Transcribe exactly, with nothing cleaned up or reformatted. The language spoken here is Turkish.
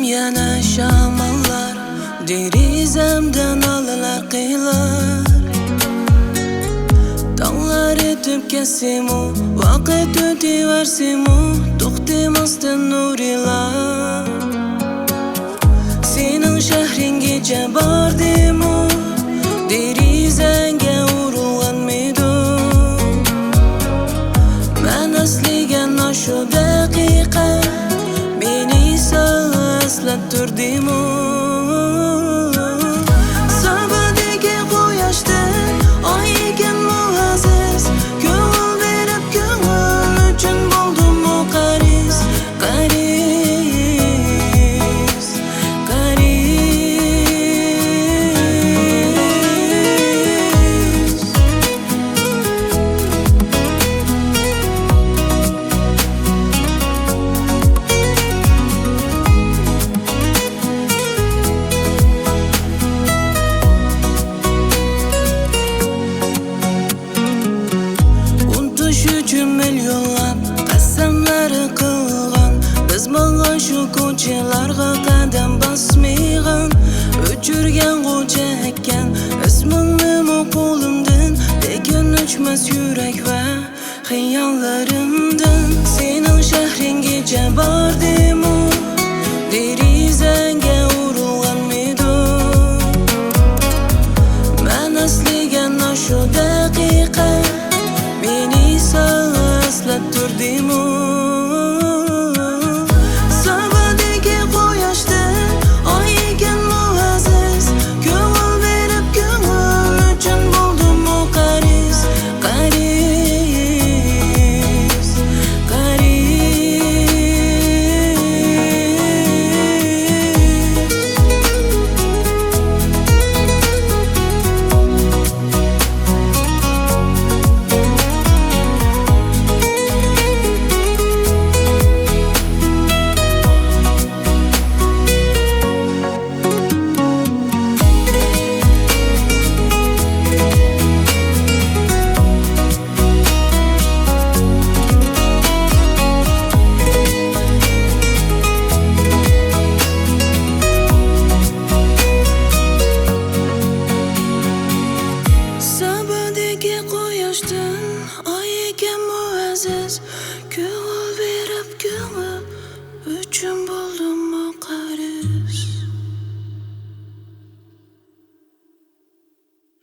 yana shamollar, derizamdan olalar qiylar. Tonglar etib kesimu, vaqt o'taversimu, to'xtamasdan nurilar. Sening shahringacha bordimu, derizanga urilganmidu. Men asliga shu daqiqa meni eslab turdimu. Sabadagi quyoshdan oygan muaziz, ko'ngil berib ko'ngil uchun bo'ldim qaris, qaris, qaris. Uchun milyonlab qasamlari qilgan, biz bo'lgan shu ko'chalarga qadam bosmagan. O'chirgan qo'cha ekan ismingni qo'limdan, lekin o'chmas yurak va xiyollarimdan. Sening shahringacha bordimu, derizanga urilganmidu. Men asliga shu daqiqa meni eslab turdimu. Sabadagi quyoshdan oygan muaziz, ko'ngil berib ko'ngil uchun bo'ldim qaris, qaris, quyoshdan oygan muaziz, ko'ngil berib ko'ngil